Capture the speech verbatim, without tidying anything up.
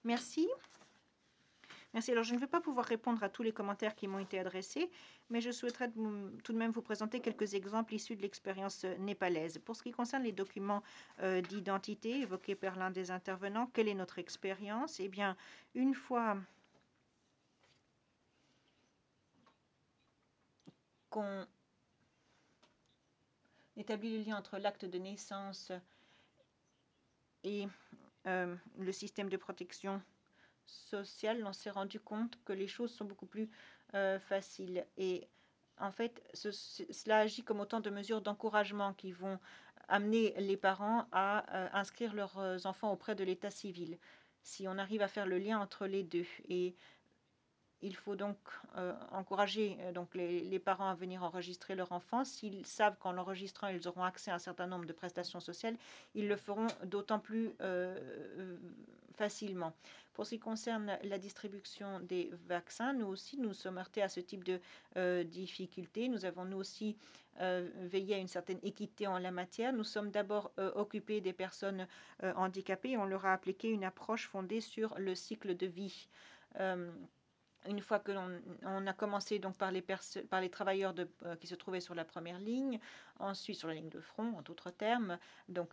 Merci. Merci. Alors, je ne vais pas pouvoir répondre à tous les commentaires qui m'ont été adressés, mais je souhaiterais tout de même vous présenter quelques exemples issus de l'expérience népalaise. Pour ce qui concerne les documents euh, d'identité évoqués par l'un des intervenants, quelle est notre expérience? Eh bien, une fois qu'on établit le lien entre l'acte de naissance et euh, le système de protection sociale, on s'est rendu compte que les choses sont beaucoup plus euh, faciles. Et en fait, ce, cela agit comme autant de mesures d'encouragement qui vont amener les parents à euh, inscrire leurs enfants auprès de l'état civil. Si on arrive à faire le lien entre les deux, et il faut donc euh, encourager euh, donc les, les parents à venir enregistrer leur enfant. S'ils savent qu'en l'enregistrant, ils auront accès à un certain nombre de prestations sociales, ils le feront d'autant plus euh, facilement. Pour ce qui concerne la distribution des vaccins, nous aussi, nous sommes heurtés à ce type de euh, difficultés. Nous avons nous aussi euh, veillé à une certaine équité en la matière. Nous sommes d'abord euh, occupés des personnes euh, handicapées et on leur a appliqué une approche fondée sur le cycle de vie. Euh, Une fois que l'on on a commencé donc par les, par les travailleurs de, euh, qui se trouvaient sur la première ligne, ensuite sur la ligne de front, en d'autres termes, donc